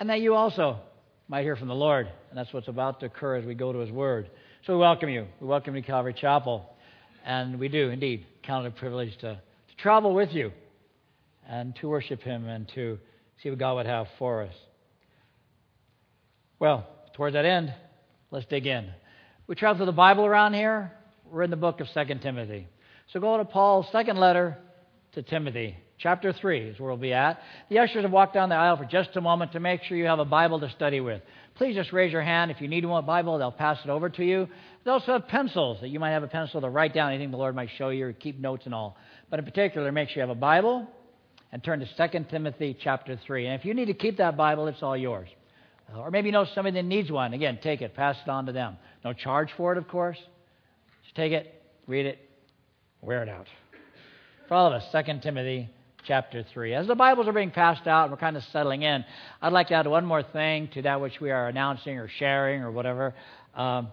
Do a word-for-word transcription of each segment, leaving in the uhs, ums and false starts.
and that you also might hear from the Lord. And that's what's about to occur as we go to His Word. So we welcome you. We welcome you to Calvary Chapel. And we do, indeed, count it a privilege to, to travel with you and to worship Him and to see what God would have for us. Well, towards that end, let's dig in. We travel through the Bible around here. We're in the book of Second Timothy. So go to Paul's second letter to Timothy. Chapter three is where we'll be at. The ushers have walked down the aisle for just a moment to make sure you have a Bible to study with. Please just raise your hand. If you need one Bible, they'll pass it over to you. They also have pencils that you might have a pencil to write down anything the Lord might show you or keep notes and all. But in particular, make sure you have a Bible and turn to Second Timothy chapter three. And if you need to keep that Bible, it's all yours. Or maybe you know somebody that needs one. Again, take it. Pass it on to them. No charge for it, of course. Just take it, read it, wear it out. For all of us, Second Timothy chapter three. As the Bibles are being passed out and we're kind of settling in, I'd like to add one more thing to that which we are announcing or sharing or whatever. Um,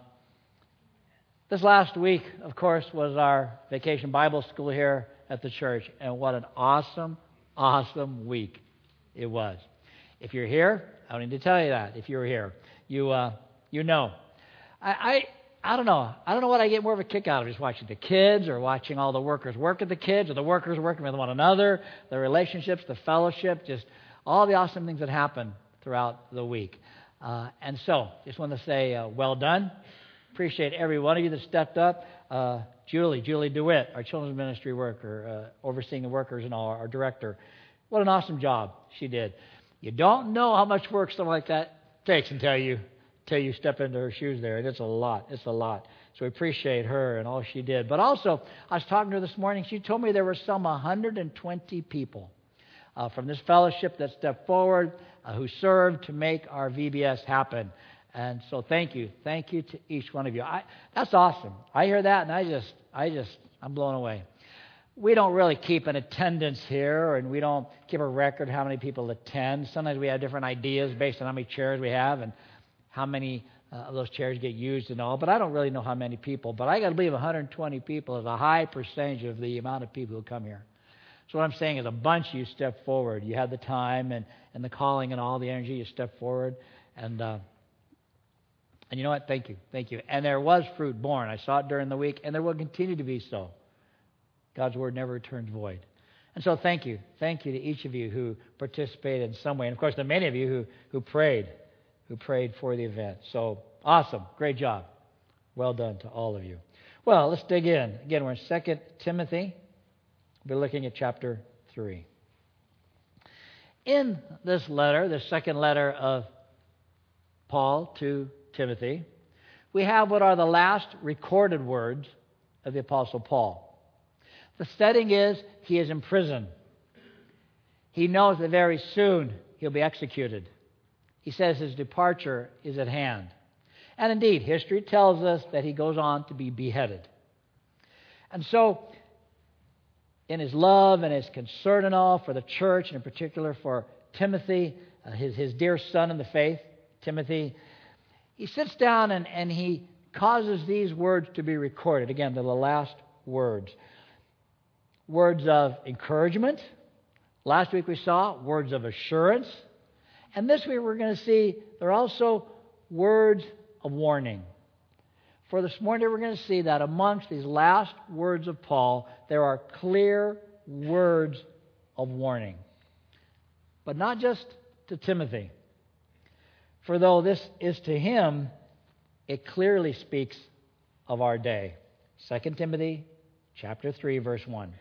this last week, of course, was our Vacation Bible School here at the church, and what an awesome, awesome week it was. If you're here, I don't need to tell you that. If you're here, you uh, you know. I, I I don't know. I don't know what I get more of a kick out of, just watching the kids or watching all the workers work with the kids or the workers working with one another, the relationships, the fellowship, just all the awesome things that happen throughout the week. Uh, and so, just want to say, uh, well done. Appreciate every one of you that stepped up. Uh, Julie, Julie DeWitt, our children's ministry worker, uh, overseeing the workers and all, our director. What an awesome job she did. You don't know how much work something like that takes until you Till you step into her shoes there, and it's a lot. It's a lot. So we appreciate her and all she did. But also, I was talking to her this morning. She told me there were some one hundred twenty people uh, from this fellowship that stepped forward, uh, who served to make our V B S happen. And so, thank you, thank you to each one of you. I, that's awesome. I hear that, and I just, I just, I'm blown away. We don't really keep an attendance here, and we don't keep a record how many people attend. Sometimes we have different ideas based on how many chairs we have, and how many uh, of those chairs get used and all, but I don't really know how many people. But I got to believe one hundred twenty people is a high percentage of the amount of people who come here. So what I'm saying is a bunch of you step forward. You had the time and, and the calling and all the energy. You step forward. And, uh, and you know what? Thank you. Thank you. And there was fruit born. I saw it during the week, and there will continue to be so. God's word never returns void. And so thank you. Thank you to each of you who participated in some way. And, of course, the many of you who, who prayed. who prayed for the event. So, awesome. Great job. Well done to all of you. Well, let's dig in. Again, we're in Second Timothy. We'll be looking at chapter three. In this letter, the second letter of Paul to Timothy, we have what are the last recorded words of the Apostle Paul. The setting is he is in prison. He knows that very soon he'll be executed. He says his departure is at hand. And indeed, history tells us that he goes on to be beheaded. And so, in his love and his concern and all for the church, and in particular for Timothy, uh, his, his dear son in the faith, Timothy, he sits down and, and he causes these words to be recorded. Again, they're the last words. Words of encouragement. Last week we saw words of assurance. And this week we're going to see there are also words of warning. For this morning we're going to see that amongst these last words of Paul, there are clear words of warning. But not just to Timothy. For though this is to him, it clearly speaks of our day. Second Timothy chapter three, verse one.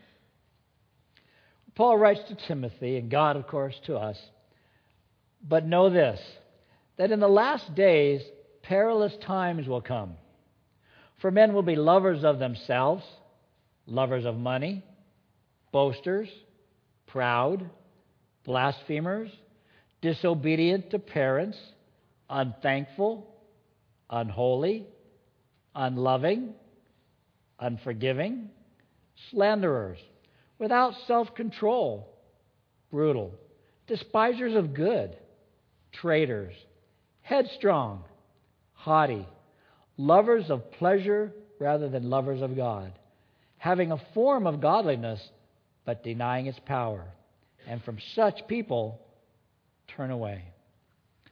Paul writes to Timothy, and God, of course, to us, but know this, that in the last days perilous times will come. For men will be lovers of themselves, lovers of money, boasters, proud, blasphemers, disobedient to parents, unthankful, unholy, unloving, unforgiving, slanderers, without self-control, brutal, despisers of good, traitors, headstrong, haughty, lovers of pleasure rather than lovers of God, having a form of godliness but denying its power. And from such people turn away.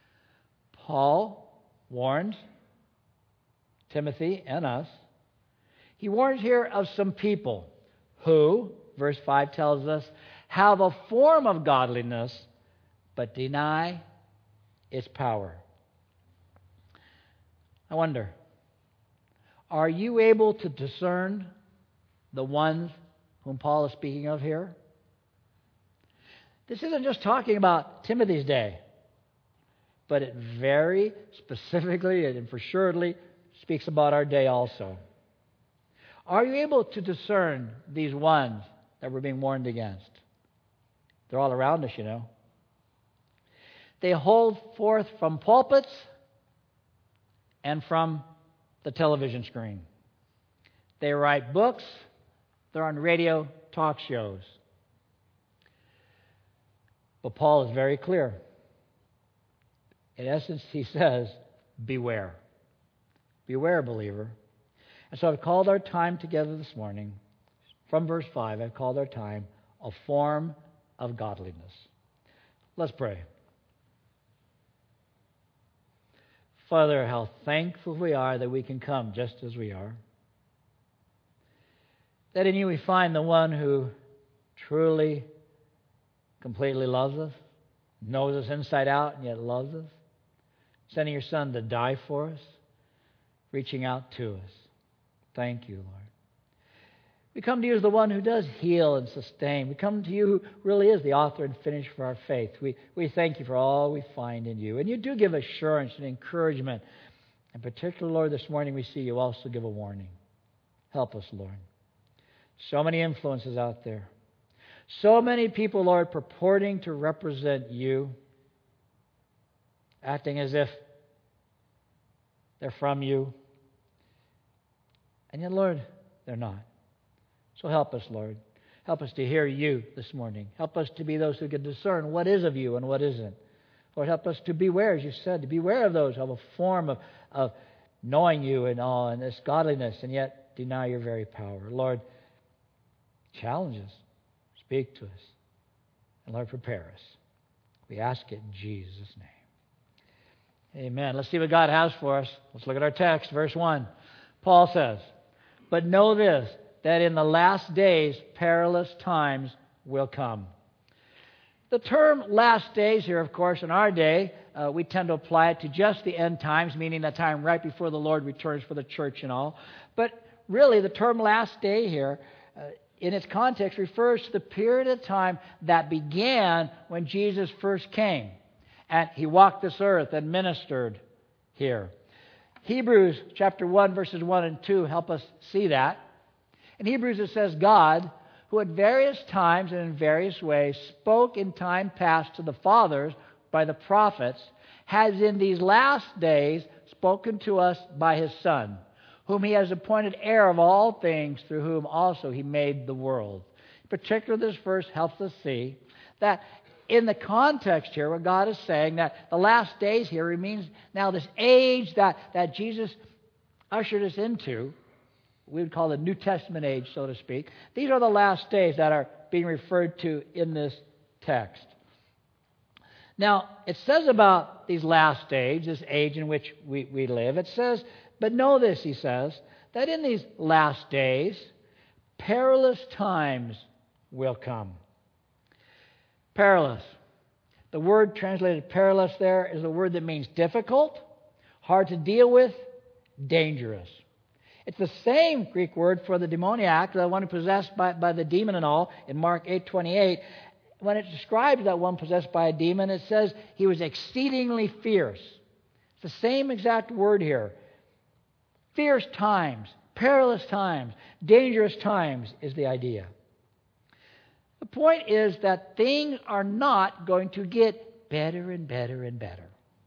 Paul warns Timothy and us. He warns here of some people who, verse five tells us, have a form of godliness, but deny its power. I wonder, are you able to discern the ones whom Paul is speaking of here? This isn't just talking about Timothy's day, but it very specifically and for surely speaks about our day also. Are you able to discern these ones that we're being warned against? They're all around us, you know. They hold forth from pulpits and from the television screen. They write books. They're on radio talk shows. But Paul is very clear. In essence, he says, beware. Beware, believer. And so I've called our time together this morning, from verse five, I've called our time a form of godliness. Let's pray. Father, how thankful we are that we can come just as we are. That in you we find the one who truly, completely loves us, knows us inside out, and yet loves us. Sending your Son to die for us, reaching out to us. Thank you, Lord. We come to you as the one who does heal and sustain. We come to you who really is the author and finisher for our faith. We, we thank you for all we find in you. And you do give assurance and encouragement. In particular, Lord, this morning we see you also give a warning. Help us, Lord. So many influences out there. So many people, Lord, purporting to represent you, acting as if they're from you. And yet, Lord, they're not. So help us, Lord. Help us to hear you this morning. Help us to be those who can discern what is of you and what isn't. Lord, help us to beware, as you said, to beware of those who have a form of, of knowing you and all, and this godliness, and yet deny your very power. Lord, challenge us. Speak to us. And Lord, prepare us. We ask it in Jesus' name. Amen. Let's see what God has for us. Let's look at our text, verse one. Paul says, "But know this, that in the last days perilous times will come." The term last days here, of course, in our day, uh, we tend to apply it to just the end times, meaning the time right before the Lord returns for the church and all. But really, the term last day here, uh, in its context, refers to the period of time that began when Jesus first came. And he walked this earth and ministered here. Hebrews chapter one, verses one and two help us see that. In Hebrews it says, "God, who at various times and in various ways spoke in time past to the fathers by the prophets, has in these last days spoken to us by his Son, whom he has appointed heir of all things, through whom also he made the world." In particular, this verse helps us see that in the context here, what God is saying, that the last days here, it means now this age that, that Jesus ushered us into, we would call the New Testament age, so to speak. These are the last days that are being referred to in this text. Now, it says about these last days, this age in which we, we live, it says, "But know this," he says, "that in these last days, perilous times will come." Perilous. The word translated perilous there is a word that means difficult, hard to deal with, dangerous. It's the same Greek word for the demoniac, the one possessed by, by the demon and all, in Mark eight twenty-eight. When it describes that one possessed by a demon, it says he was exceedingly fierce. It's the same exact word here. Fierce times, perilous times, dangerous times is the idea. The point is that things are not going to get better and better and better.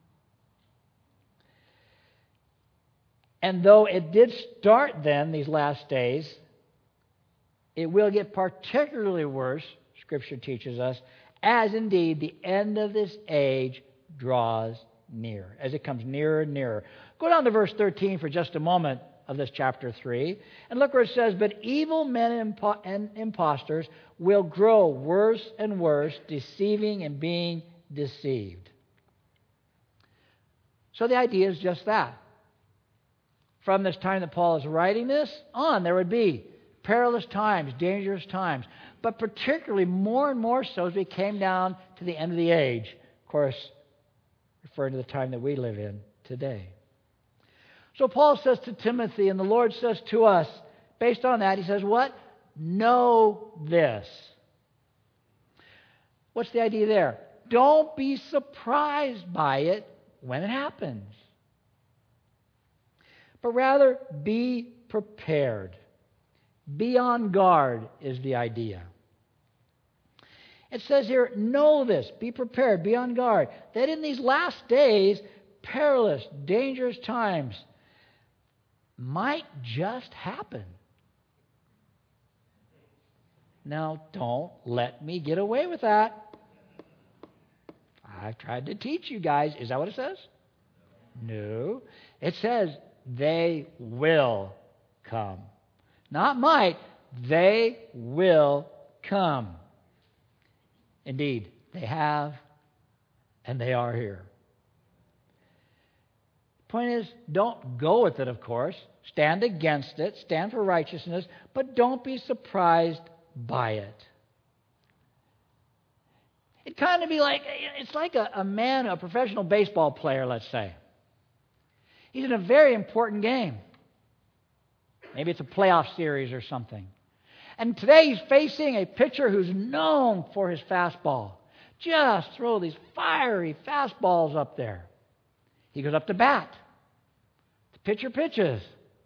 And though it did start then, these last days, it will get particularly worse, Scripture teaches us, as indeed the end of this age draws near, as it comes nearer and nearer. Go down to verse thirteen for just a moment of this chapter three, and look where it says, "But evil men and impostors will grow worse and worse, deceiving and being deceived." So the idea is just that. From this time that Paul is writing this on, there would be perilous times, dangerous times, but particularly more and more so as we came down to the end of the age. Of course, referring to the time that we live in today. So Paul says to Timothy, and the Lord says to us, based on that, he says, what? Know this. What's the idea there? Don't be surprised by it when it happens, but rather be prepared. Be on guard is the idea. It says here, know this, be prepared, be on guard, that in these last days, perilous, dangerous times might just happen. Now, don't let me get away with that. I've tried to teach you guys. Is that what it says? No. It says they will come. Not might. They will come. Indeed, they have, and they are here. Point is, don't go with it, of course. Stand against it. Stand for righteousness. But don't be surprised by it. It kind of be like, it's like a, a man, a professional baseball player, let's say. He's in a very important game. Maybe it's a playoff series or something. And today he's facing a pitcher who's known for his fastball. Just throw these fiery fastballs up there. He goes up to bat. The pitcher pitches.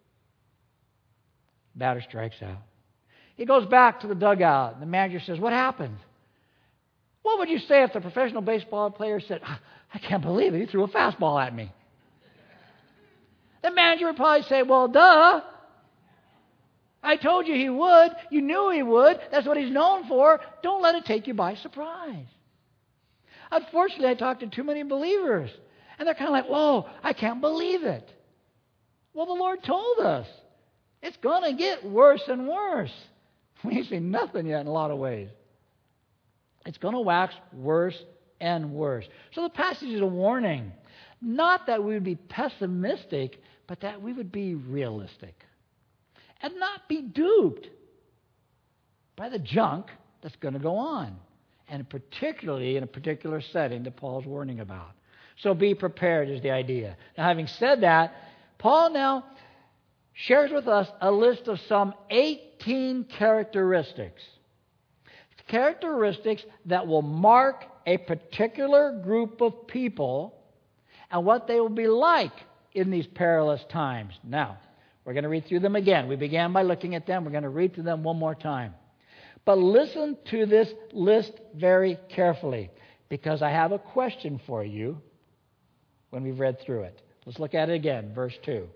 Batter strikes out. He goes back to the dugout. The manager says, what happened? What would you say if the professional baseball player said, I can't believe it, he threw a fastball at me? The manager would probably say, well, duh. I told you he would. You knew he would. That's what he's known for. Don't let it take you by surprise. Unfortunately, I talked to too many believers. And they're kind of like, whoa, I can't believe it. Well, the Lord told us. It's going to get worse and worse. We ain't seen nothing yet in a lot of ways. It's going to wax worse and worse. So the passage is a warning. Not that we would be pessimistic, but that we would be realistic. And not be duped by the junk that's going to go on. And particularly in a particular setting that Paul's warning about. So be prepared is the idea. Now, having said that, Paul now shares with us a list of some eighteen characteristics. Characteristics that will mark a particular group of people and what they will be like in these perilous times. Now, we're going to read through them again. We began by looking at them. We're going to read through them one more time. But listen to this list very carefully, because I have a question for you when we've read through it. Let's look at it again, verse two.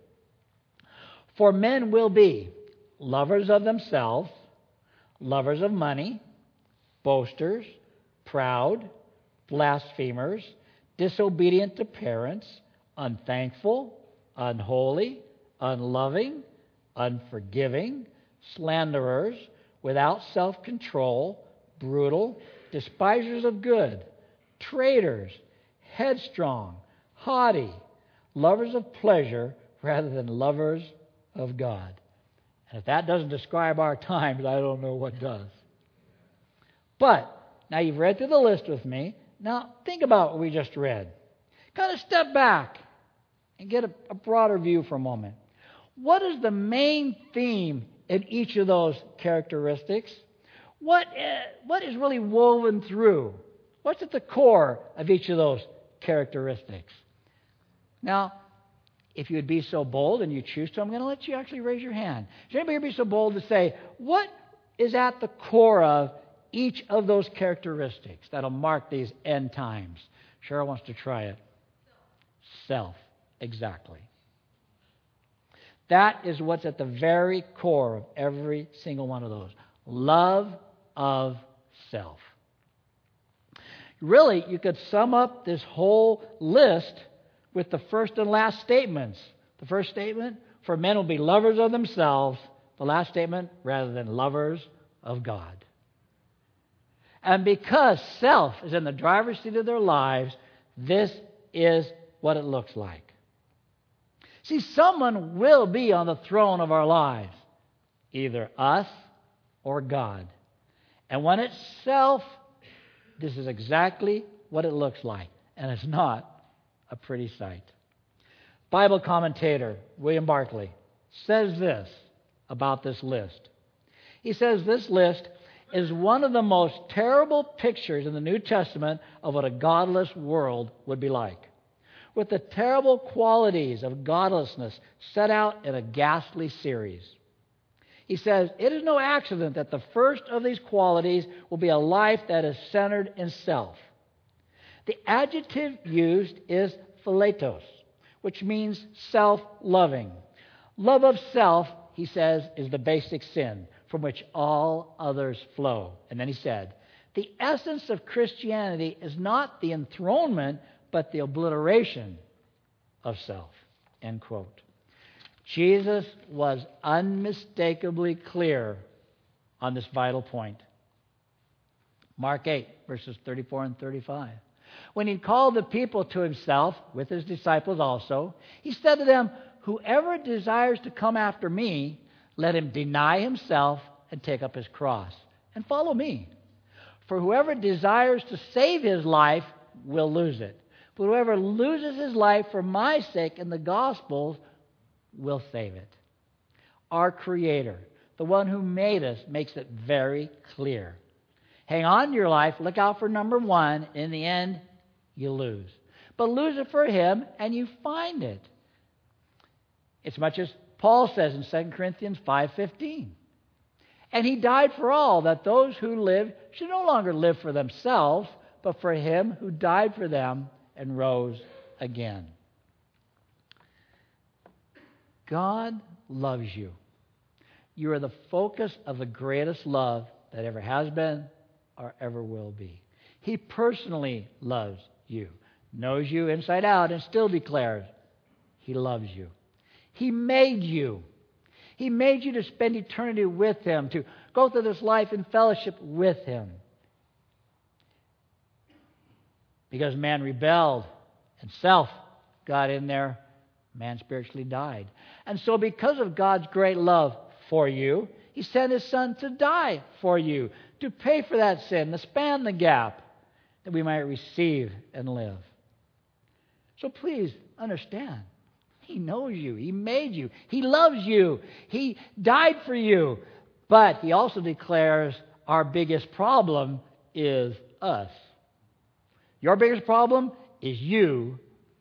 For men will be lovers of themselves, lovers of money, boasters, proud, blasphemers, disobedient to parents, unthankful, unholy, unloving, unforgiving, slanderers, without self-control, brutal, despisers of good, traitors, headstrong, haughty, lovers of pleasure rather than lovers of God. And if that doesn't describe our times, I don't know what does. But, now you've read through the list with me. Now, think about what we just read. Kind of step back and get a, a broader view for a moment. What is the main theme in each of those characteristics? What, uh, what is really woven through? What's at the core of each of those characteristics? Now, if you would be so bold and you choose to, I'm going to let you actually raise your hand. Should anybody be so bold to say, what is at the core of each of those characteristics that'll mark these end times? Cheryl wants to try it. Self. Exactly. That is what's at the very core of every single one of those. Love of self. Really, you could sum up this whole list with the first and last statements. The first statement, for men will be lovers of themselves. The last statement, rather than lovers of God. And because self is in the driver's seat of their lives, this is what it looks like. See, someone will be on the throne of our lives, either us or God. And when it's self, this is exactly what it looks like. And it's not a pretty sight. Bible commentator William Barclay says this about this list. He says this list is one of the most terrible pictures in the New Testament of what a godless world would be like, with the terrible qualities of godlessness set out in a ghastly series. He says, it is no accident that the first of these qualities will be a life that is centered in self. The adjective used is philetos, which means self-loving. Love of self, he says, is the basic sin from which all others flow. And then he said, the essence of Christianity is not the enthronement, but the obliteration of self. End quote. Jesus was unmistakably clear on this vital point. Mark eight, verses thirty-four and thirty-five. When he called the people to himself, with his disciples also, he said to them, whoever desires to come after me, let him deny himself and take up his cross and follow me. For whoever desires to save his life will lose it. But whoever loses his life for my sake and the gospel's will save it. Our Creator, the one who made us, makes it very clear. Hang on to your life, look out for number one, in the end, you lose. But lose it for Him, and you find it. It's much as Paul says in Second Corinthians five fifteen. And He died for all, that those who live should no longer live for themselves, but for Him who died for them and rose again. God loves you. You are the focus of the greatest love that ever has been or ever will be. He personally loves you, knows you inside out, and still declares He loves you. He made you. He made you to spend eternity with Him, to go through this life in fellowship with Him. Because man rebelled and self got in there, man spiritually died. And so because of God's great love for you, He sent His Son to die for you, to pay for that sin, to span the gap, that we might receive and live. So please understand, He knows you. He made you. He loves you. He died for you. But He also declares our biggest problem is us. Your biggest problem is you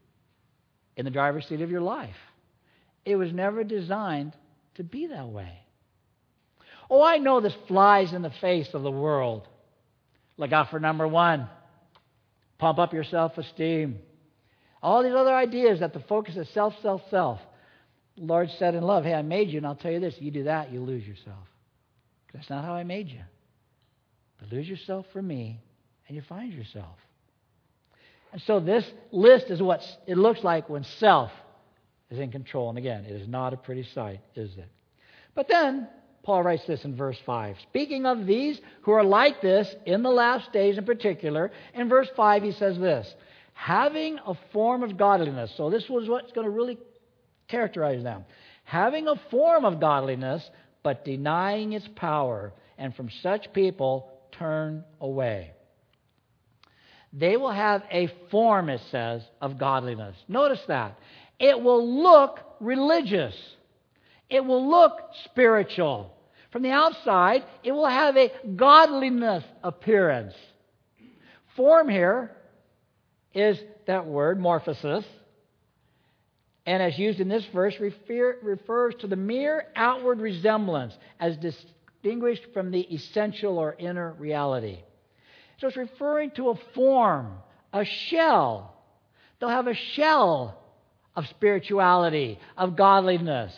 in the driver's seat of your life. It was never designed to be that way. Oh, I know this flies in the face of the world. Look out for number one. Pump up your self-esteem. All these other ideas that the focus is self, self, self. The Lord said in love, hey, I made you, and I'll tell you this, you do that, you lose yourself. That's not how I made you. But lose yourself for me, and you find yourself. And so this list is what it looks like when self is in control. And again, it is not a pretty sight, is it? But then, Paul writes this in verse five. Speaking of these who are like this in the last days in particular, in verse five he says this, having a form of godliness. So this was what's going to really characterize them. Having a form of godliness, but denying its power, and from such people turn away. They will have a form, it says, of godliness. Notice that. It will look religious. It will look spiritual. From the outside, it will have a godliness appearance. Form here is that word, morphosis, and as used in this verse, refer, refers to the mere outward resemblance as distinguished from the essential or inner reality. So it's referring to a form, a shell. They'll have a shell of spirituality, of godliness.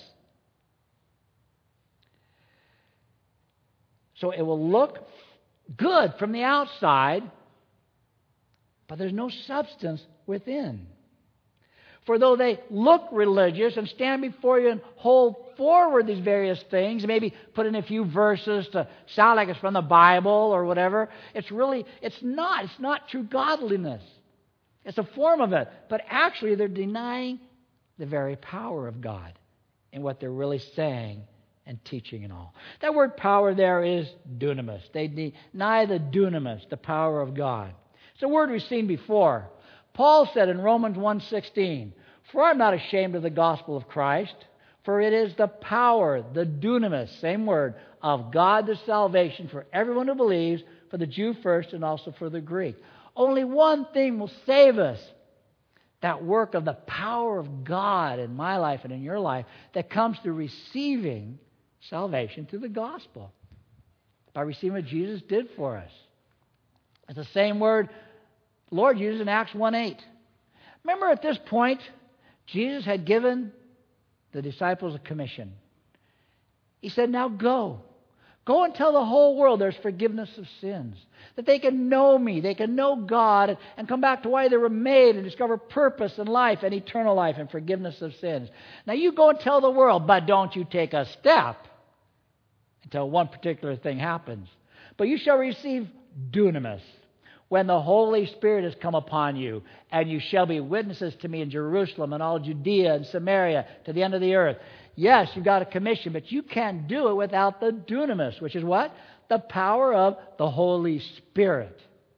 So it will look good from the outside, but there's no substance within. For though they look religious and stand before you and hold forward these various things, maybe put in a few verses to sound like it's from the Bible or whatever, it's really, it's not. It's not true godliness. It's a form of it. But actually they're denying the very power of God in what they're really saying and teaching and all. That word power there is dunamis. They deny the dunamis, the power of God. It's a word we've seen before. Paul said in Romans one sixteen, "For I'm not ashamed of the gospel of Christ, for it is the power," the dunamis, same word, "of God to salvation for everyone who believes, for the Jew first and also for the Greek." Only one thing will save us. That work of the power of God in my life and in your life that comes through receiving salvation through the gospel. By receiving what Jesus did for us. It's the same word the Lord used in Acts one eight. Remember at this point, Jesus had given the disciples a commission. He said, now go. Go and tell the whole world there's forgiveness of sins. That they can know me, they can know God, and come back to why they were made and discover purpose and life and eternal life and forgiveness of sins. Now you go and tell the world, but don't you take a step until one particular thing happens. But you shall receive dunamis, when the Holy Spirit has come upon you, and you shall be witnesses to me in Jerusalem and all Judea and Samaria to the end of the earth. Yes, you've got a commission, but you can't do it without the dunamis, which is what? The power of the Holy Spirit.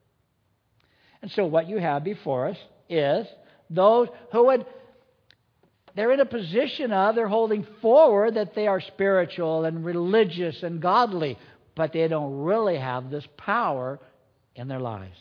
And so what you have before us is those who would, they're in a position of, they're holding forward that they are spiritual and religious and godly, but they don't really have this power in their lives.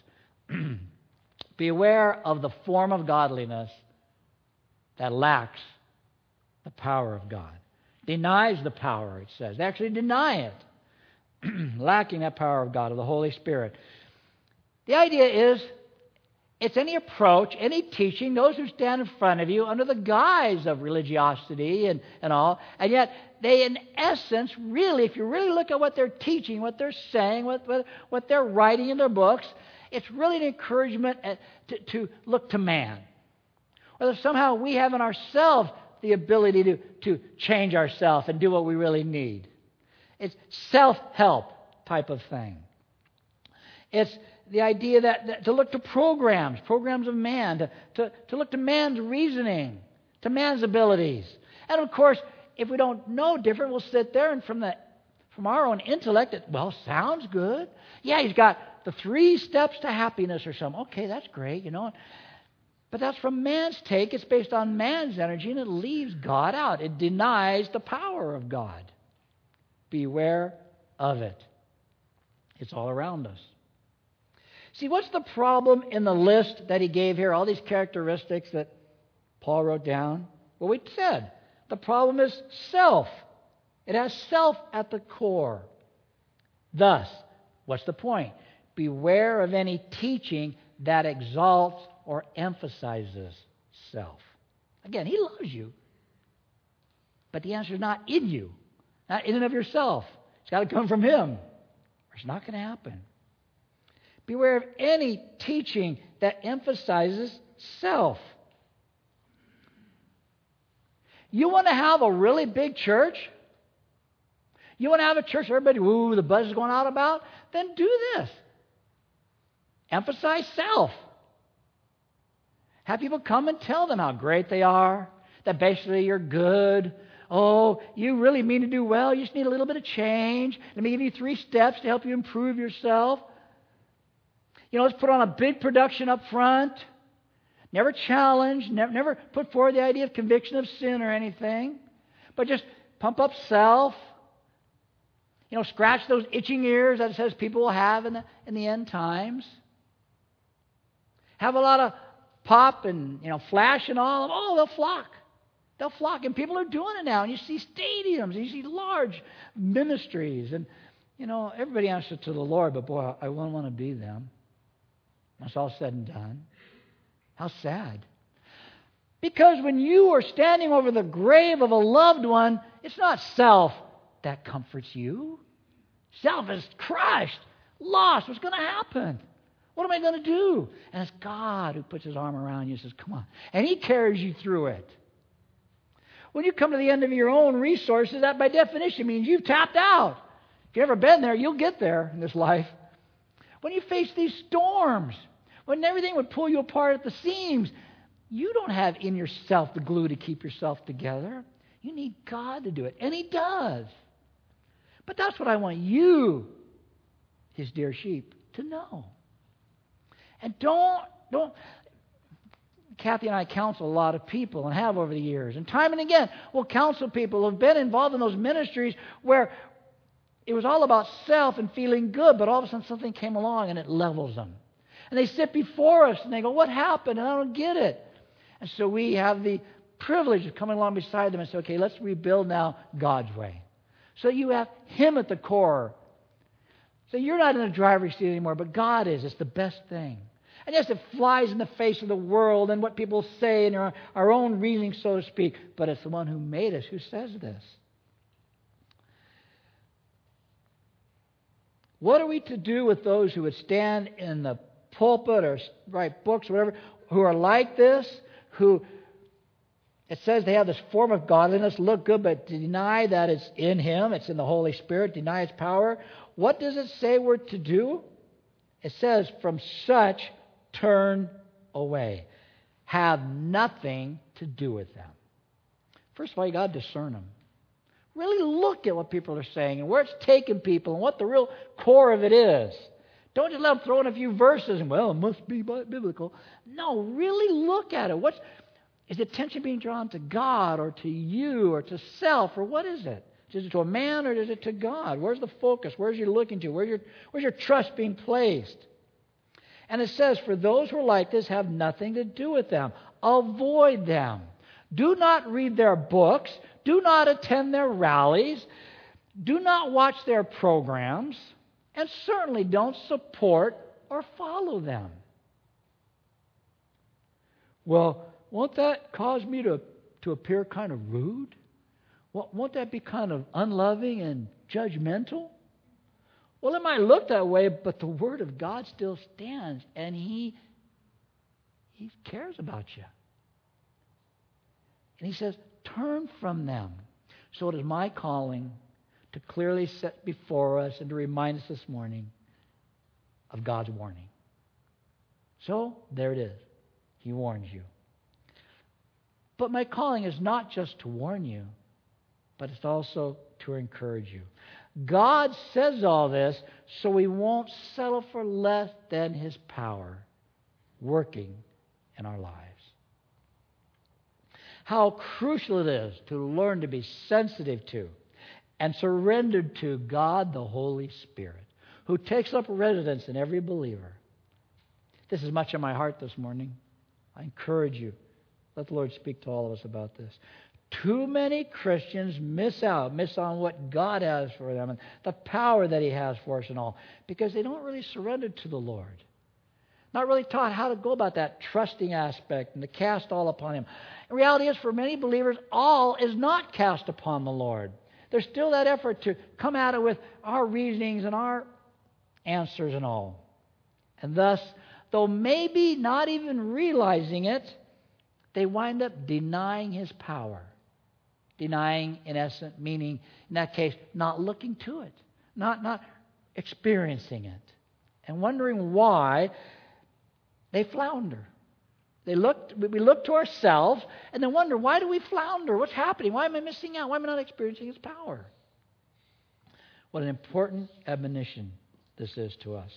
Beware of the form of godliness that lacks the power of God. Denies the power, it says. They actually deny it. Lacking that power of God, of the Holy Spirit. The idea is, it's any approach, any teaching, those who stand in front of you under the guise of religiosity and, and all, and yet they, in essence, really, if you really look at what they're teaching, what they're saying, what, what, what they're writing in their books, it's really an encouragement to, to look to man. Whether somehow we have in ourselves the ability to, to change ourselves and do what we really need. It's self-help type of thing. It's the idea that, that to look to programs, programs of man, to, to, to look to man's reasoning, to man's abilities. And of course, if we don't know different, we'll sit there and from the from our own intellect, it, well, sounds good. Yeah, he's got the three steps to happiness or something. Okay, that's great, you know. But that's from man's take. It's based on man's energy, and it leaves God out. It denies the power of God. Beware of it. It's all around us. See, what's the problem in the list that he gave here? All these characteristics that Paul wrote down? Well, we said the problem is self. It has self at the core. Thus, what's the point? Beware of any teaching that exalts or emphasizes self. Again, he loves you. But the answer is not in you. Not in and of yourself. It's got to come from him. Or it's not going to happen. Beware of any teaching that emphasizes self. You want to have a really big church? You want to have a church everybody, ooh, the buzz is going out about? Then do this. Emphasize self. Have people come and tell them how great they are, that basically you're good. Oh, you really mean to do well. You just need a little bit of change. Let me give you three steps to help you improve yourself. You know, let's put on a big production up front. Never challenge, never, never put forward the idea of conviction of sin or anything. But just pump up self. You know, scratch those itching ears that it says people will have in the, in the end times. Have a lot of pop and, you know, flash and all. Oh, they'll flock. They'll flock. And people are doing it now. And you see stadiums. And you see large ministries. And, you know, everybody answers to the Lord. But, boy, I wouldn't want to be them. That's all said and done. How sad. Because when you are standing over the grave of a loved one, it's not self that comforts you. Self is crushed, lost. What's going to happen? What am I going to do? And it's God who puts his arm around you and says, come on. And he carries you through it. When you come to the end of your own resources, that by definition means you've tapped out. If you've ever been there, you'll get there in this life. When you face these storms, when everything would pull you apart at the seams, You don't have in yourself the glue to keep yourself together. You need God to do it. And He does. But that's what I want you, His dear sheep, to know. And don't, don't, Kathy and I counsel a lot of people and have over the years. And time and again, we'll counsel people who have been involved in those ministries where it was all about self and feeling good, but all of a sudden something came along and it levels them. And they sit before us and they go, what happened? And I don't get it. And so we have the privilege of coming along beside them and say, okay, let's rebuild now God's way. So you have Him at the core. So you're not in the driver's seat anymore, but God is. It's the best thing. And yes, it flies in the face of the world and what people say and our, our own reasoning, so to speak. But it's the one who made us who says this. What are we to do with those who would stand in the pulpit or write books or whatever, who are like this, who it says they have this form of godliness, look good, but deny that it's in Him, it's in the Holy Spirit, deny its power? What does it say we're to do? It says, from such turn away. Have nothing to do with them. First of all, you got to discern them. Really look at what people are saying and where it's taking people and what the real core of it is. Don't just let them throw in a few verses and, well, it must be biblical. No, really look at it. What's, is attention being drawn to God or to you or to self, or what is it? Is it to a man or is it to God? Where's the focus? Where's you looking to? Where's your, where's your trust being placed? And it says, for those who are like this, have nothing to do with them. Avoid them. Do not read their books. Do not attend their rallies. Do not watch their programs. And certainly don't support or follow them. Well, won't that cause me to, to appear kind of rude? Won't that be kind of unloving and judgmental? Well, it might look that way, but the Word of God still stands, and He, He cares about you. And He says, turn from them. So it is my calling to clearly set before us and to remind us this morning of God's warning. So, there it is. He warns you. But my calling is not just to warn you, but it's also to encourage you. God says all this so we won't settle for less than His power working in our lives. How crucial it is to learn to be sensitive to and surrendered to God the Holy Spirit, who takes up residence in every believer. This is much on my heart this morning. I encourage you, let the Lord speak to all of us about this. Too many Christians miss out, miss on what God has for them and the power that He has for us and all, because they don't really surrender to the Lord. Not really taught how to go about that trusting aspect and to cast all upon Him. The reality is, for many believers, all is not cast upon the Lord. There's still that effort to come at it with our reasonings and our answers and all. And thus, though maybe not even realizing it, they wind up denying His power. Denying, in essence, meaning, in that case, not looking to it. Not, not experiencing it. And wondering why they flounder. They look, we look to ourselves and then wonder, why do we flounder? What's happening? Why am I missing out? Why am I not experiencing His power? What an important admonition this is to us.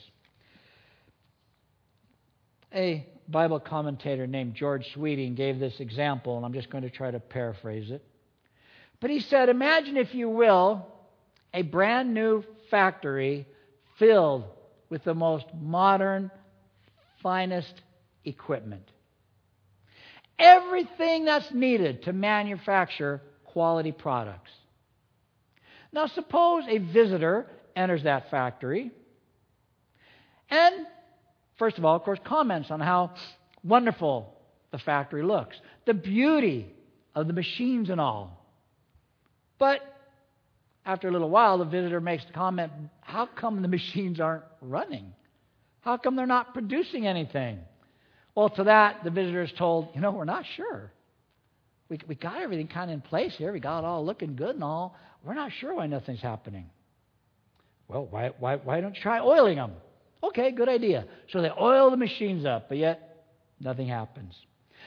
A Bible commentator named George Sweeting gave this example, and I'm just going to try to paraphrase it. But he said, imagine, if you will, a brand new factory filled with the most modern, finest equipment. Everything that's needed to manufacture quality products. Now, suppose a visitor enters that factory and, first of all, of course, comments on how wonderful the factory looks, the beauty of the machines and all. But after a little while, the visitor makes the comment, how come the machines aren't running? How come they're not producing anything? Well, to that, the visitor is told, you know, we're not sure. We, we got everything kind of in place here. We got it all looking good and all. We're not sure why nothing's happening. Well, why, why, why don't you try oiling them? Okay, good idea. So they oil the machines up, but yet nothing happens.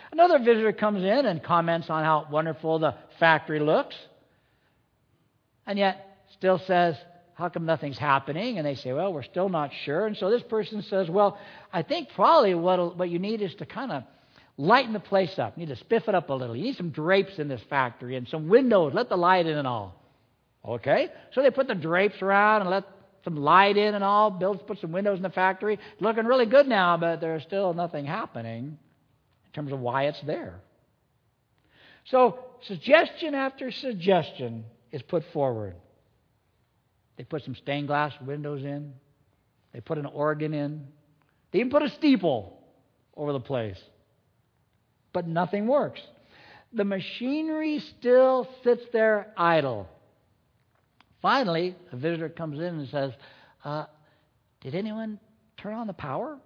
Another visitor comes in and comments on how wonderful the factory looks, and yet still says, how come nothing's happening? And they say, well, we're still not sure. And so this person says, well, I think probably what, what you need is to kind of lighten the place up. You need to spiff it up a little. You need some drapes in this factory and some windows. Let the light in and all. Okay? So they put the drapes around and let some light in and all. Build, put some windows in the factory. It's looking really good now, but there's still nothing happening in terms of why it's there. So suggestion after suggestion is put forward. They put some stained glass windows in. They put an organ in. They even put a steeple over the place. But nothing works. The machinery still sits there idle. Finally, a visitor comes in and says, uh, did anyone turn on the power?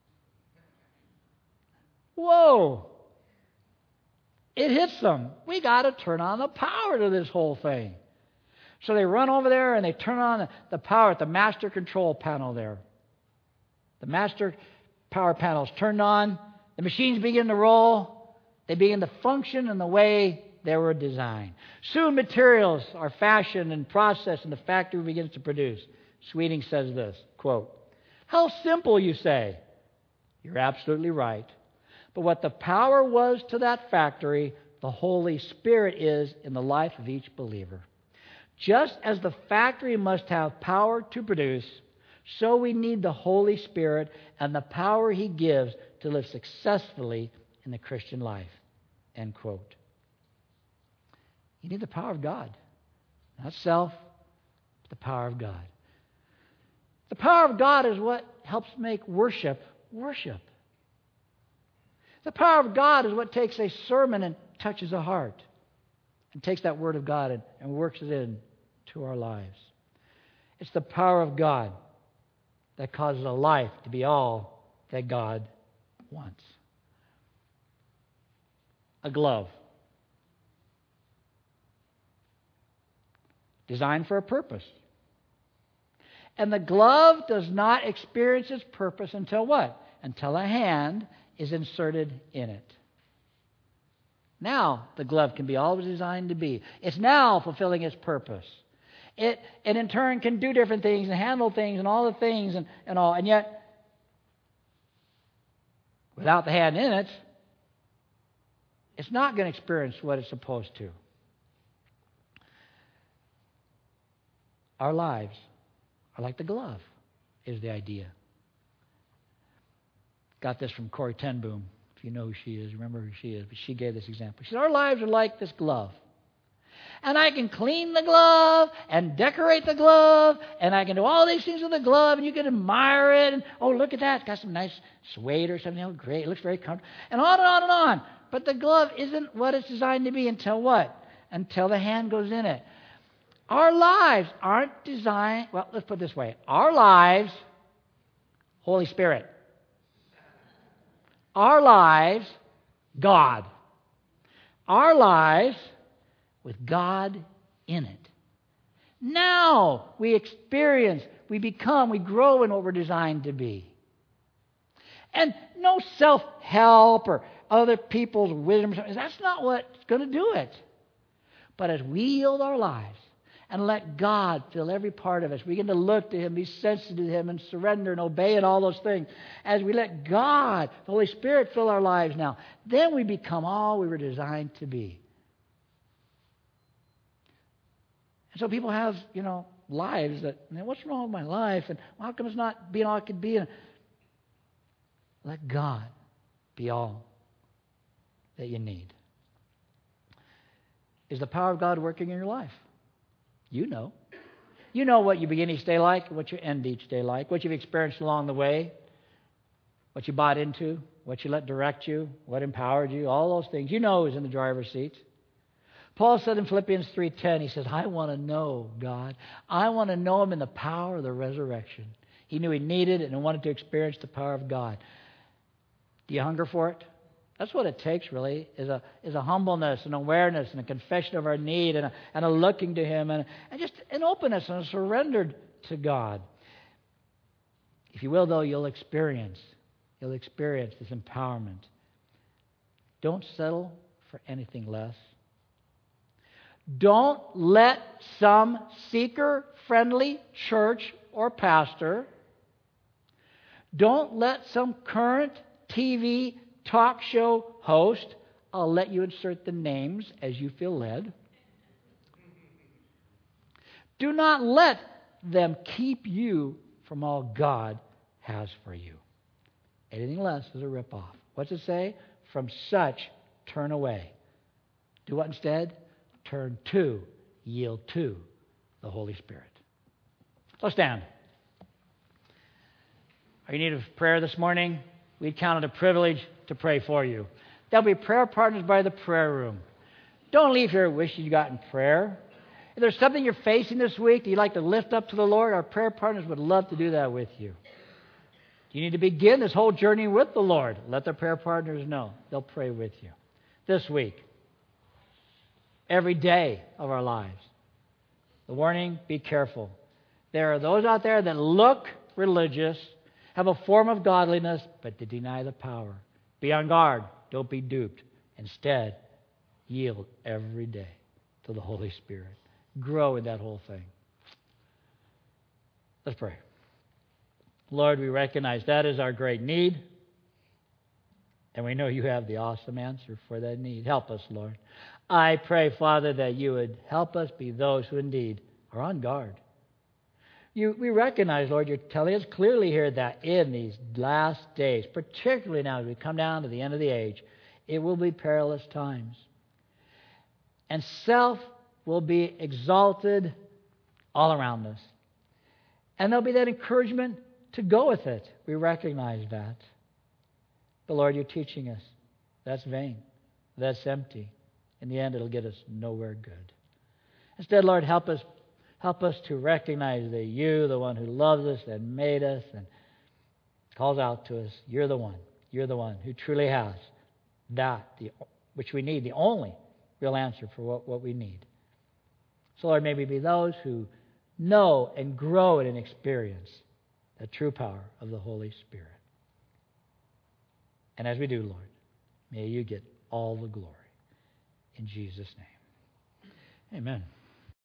Whoa! It hits them. We got to turn on the power to this whole thing. So they run over there and they turn on the, the power at the master control panel there. The master power panel is turned on. The machines begin to roll. They begin to function in the way they were designed. Soon materials are fashioned and processed and the factory begins to produce. Sweeting says this, quote, how simple, you say. You're absolutely right. But what the power was to that factory, the Holy Spirit is in the life of each believer. Just as the factory must have power to produce, so we need the Holy Spirit and the power He gives to live successfully in the Christian life. End quote. You need the power of God. Not self, but the power of God. The power of God is what helps make worship worship. The power of God is what takes a sermon and touches a heart and takes that Word of God and, and works it in to our lives. It's the power of God that causes a life to be all that God wants. A glove. Designed for a purpose. And the glove does not experience its purpose until what? Until a hand is inserted in it. Now the glove can be all it was designed to be. It's now fulfilling its purpose. It, it in turn can do different things and handle things and all the things and, and all. And yet, without the hand in it, it's not going to experience what it's supposed to. Our lives are like the glove, is the idea. Got this from Corrie ten Boom. If you know who she is, remember who she is. But she gave this example. She said, our lives are like this glove. And I can clean the glove and decorate the glove. And I can do all these things with the glove. And you can admire it. And, oh, look at that. It's got some nice suede or something. Oh, great. It looks very comfortable. And on and on and on. But the glove isn't what it's designed to be until what? Until the hand goes in it. Our lives aren't designed... Well, let's put it this way. Our lives, Holy Spirit. Our lives, God. Our lives with God in it. Now we experience, we become, we grow in what we're designed to be. And no self-help or other people's wisdom, that's not what's going to do it. But as we yield our lives and let God fill every part of us, we begin to look to Him, be sensitive to Him, and surrender and obey and all those things. As we let God, the Holy Spirit, fill our lives now, then we become all we were designed to be. And so people have, you know, lives that, man, what's wrong with my life? And how come it's not being all it could be? And let God be all that you need. Is the power of God working in your life? You know. You know what you begin each day like, what you end each day like, what you've experienced along the way, what you bought into, what you let direct you, what empowered you, all those things. You know who's in the driver's seat. Paul said in Philippians three ten, he says, I want to know God. I want to know Him in the power of the resurrection. He knew he needed it and wanted to experience the power of God. Do you hunger for it? That's what it takes, really, is a is a humbleness, an awareness, and a confession of our need, and a, and a looking to Him, and, and just an openness and a surrender to God. If you will, though, you'll experience, you'll experience this empowerment. Don't settle for anything less. Don't let some seeker-friendly church or pastor, don't let some current T V talk show host, I'll let you insert the names as you feel led. Do not let them keep you from all God has for you. Anything less is a ripoff. What's it say? From such, turn away. Do what instead? Turn to, yield to the Holy Spirit. Let's stand. Are you in need of prayer this morning? We count it a privilege to pray for you. There'll be prayer partners by the prayer room. Don't leave here wishing you got in prayer. If there's something you're facing this week that you'd like to lift up to the Lord, our prayer partners would love to do that with you. You need to begin this whole journey with the Lord. Let the prayer partners know. They'll pray with you. This week, every day of our lives, the warning, be careful. There are those out there that look religious, have a form of godliness, but they deny the power. Be on guard. Don't be duped. Instead, yield every day to the Holy Spirit. Grow in that whole thing. Let's pray. Lord, we recognize that is our great need, and we know you have the awesome answer for that need. Help us, Lord. I pray, Father, that you would help us be those who indeed are on guard. You, we recognize, Lord, you're telling us clearly here that in these last days, particularly now as we come down to the end of the age, it will be perilous times. And self will be exalted all around us. And there'll be that encouragement to go with it. We recognize that. But Lord, you're teaching us. That's vain. That's empty. In the end, it'll get us nowhere good. Instead, Lord, help us help us to recognize that you, the one who loves us and made us and calls out to us, you're the one. You're the one who truly has that, the, which we need, the only real answer for what, what we need. So, Lord, may we be those who know and grow in and experience the true power of the Holy Spirit. And as we do, Lord, may you get all the glory. In Jesus' name. Amen.